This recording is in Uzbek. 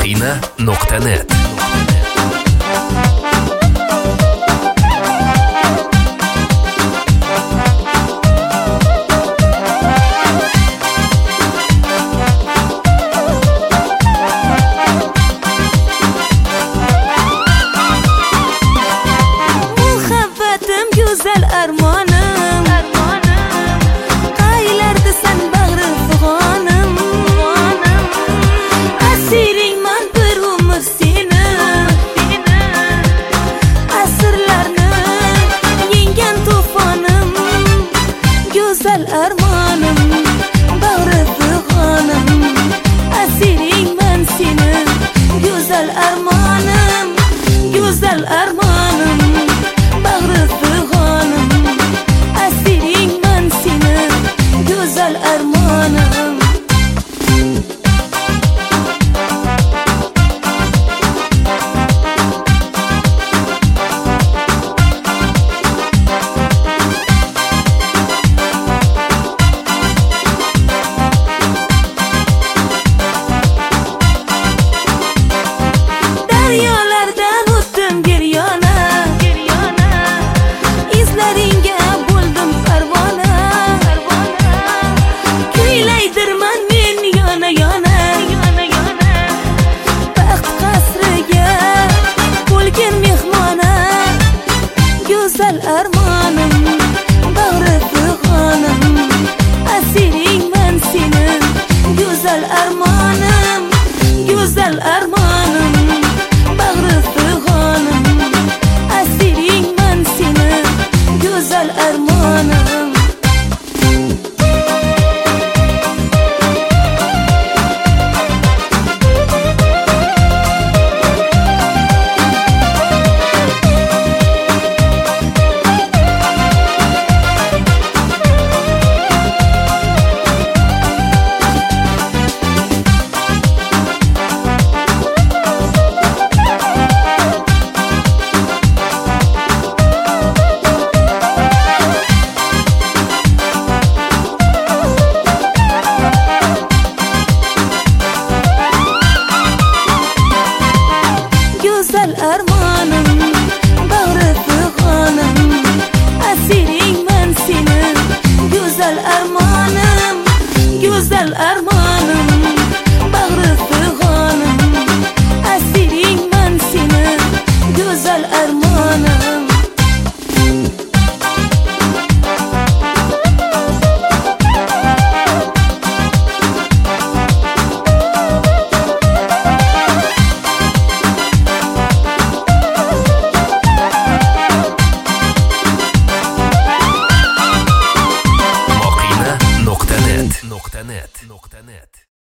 Moqina.net. Güzel armonum, qaylarda sen bag'ri fig'onim, asiringman bir umr seni, asrlarni yenggan to'fonim, go'zal armonim, bag'ri fig'onim, asiringman seni, go'zal armonim, go'zal armonim, bag'ri fig'onim, asiringman seni, go'zal armonim. Daryolardan o'tdim giryona, izlaringga bo'ldim parvona, kuylaydirman men yona-yona, baxt qasriga bo'lgin mehmona, go'zal armonim, bag'ri fig'onim, asiringman seni, go'zal armonim, go'zal armonim, bag'ri fig'onim, asiringman seni, go'zal armonim. Güzel armonim, bag'ri fig'onim, asiringman seni, go'zal armonim, go'zal armonim, bag'ri fig'onim, asiringman seni, go'zal armonim. Moqina.net.